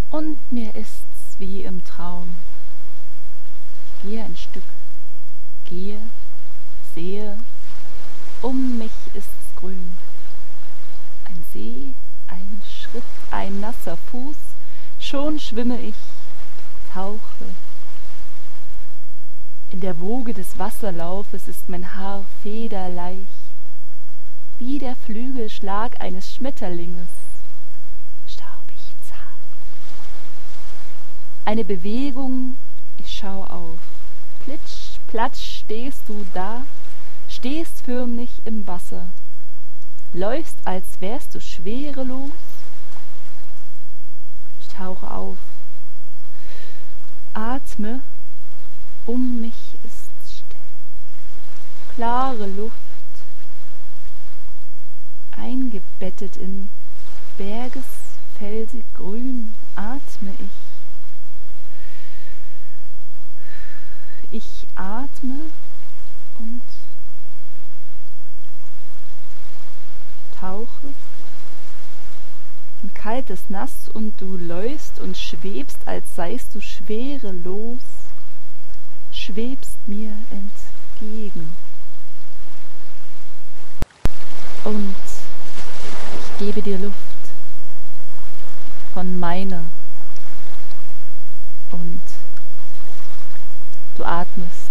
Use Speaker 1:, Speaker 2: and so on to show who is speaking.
Speaker 1: und mir ist's wie im Traum. Ich gehe ein Stück, gehe, sehe, um mich ist's grün. Ein See, ein Schritt, ein nasser Fuß, schon schwimme ich, tauche. In der Woge des Wasserlaufes ist mein Haar federleicht, wie der Flügelschlag eines Schmetterlinges, staubig zart. Eine Bewegung, ich schau auf, plitsch, platsch stehst du da, stehst förmlich im Wasser, läufst, als wärst du schwerelos. Ich tauche auf, atme, um mich ist still, klare Luft, eingebettet in Berges felsig grün atme ich. Ich atme und tauche in kaltes Nass und du läufst und schwebst, als seist du schwerelos, schwebst mir entgegen. Und ich gebe dir Luft von meiner und du atmest